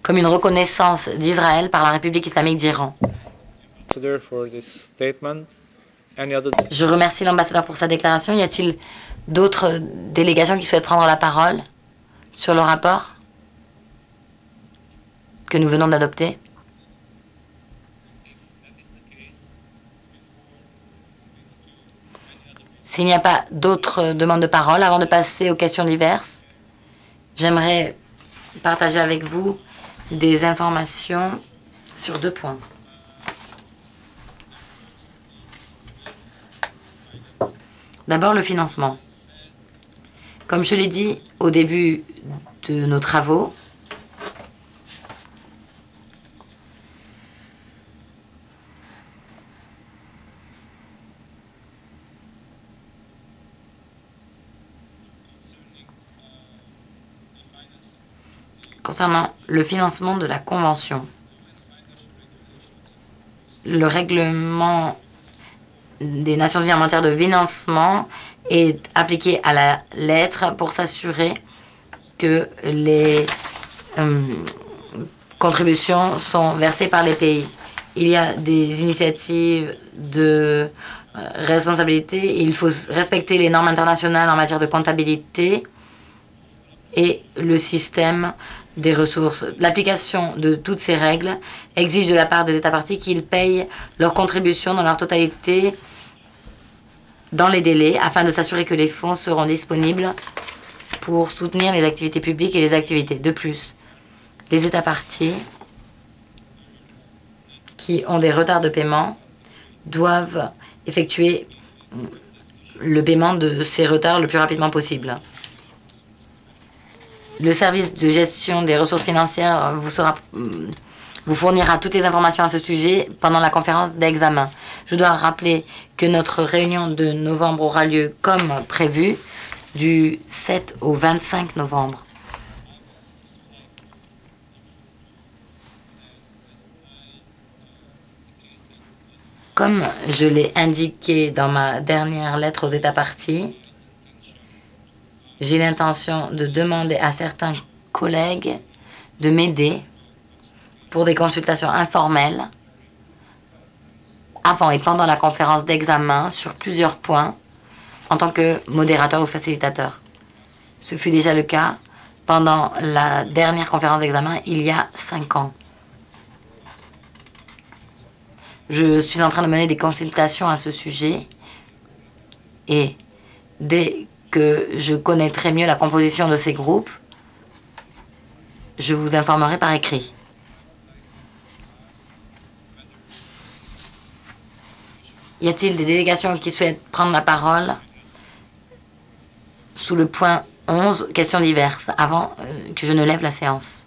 comme une reconnaissance d'Israël par la République islamique d'Iran. Je remercie l'ambassadeur pour sa déclaration. Y a-t-il d'autres délégations qui souhaitent prendre la parole sur le rapport que nous venons d'adopter? S'il n'y a pas d'autres demandes de parole, avant de passer aux questions diverses, j'aimerais partager avec vous des informations sur 2 points. D'abord, le financement. Comme je l'ai dit au début de nos travaux, concernant le financement de la Convention, le règlement des Nations Unies en matière de financement est appliqué à la lettre pour s'assurer que les contributions sont versées par les pays. Il y a des initiatives de responsabilité. Il faut respecter les normes internationales en matière de comptabilité et le système des ressources. L'application de toutes ces règles exige de la part des États parties qu'ils payent leurs contributions dans leur totalité dans les délais afin de s'assurer que les fonds seront disponibles pour soutenir les activités publiques et les activités. De plus, les États parties qui ont des retards de paiement doivent effectuer le paiement de ces retards le plus rapidement possible. Le service de gestion des ressources financières vous fournira toutes les informations à ce sujet pendant la conférence d'examen. Je dois rappeler que notre réunion de novembre aura lieu comme prévu du 7 au 25 novembre. Comme je l'ai indiqué dans ma dernière lettre aux États parties, j'ai l'intention de demander à certains collègues de m'aider pour des consultations informelles avant et pendant la conférence d'examen sur plusieurs points en tant que modérateur ou facilitateur. Ce fut déjà le cas pendant la dernière conférence d'examen il y a 5 ans. Je suis en train de mener des consultations à ce sujet et dès que je connaîtrai mieux la composition de ces groupes, je vous informerai par écrit. Y a-t-il des délégations qui souhaitent prendre la parole sous le point 11, questions diverses, avant que je ne lève la séance?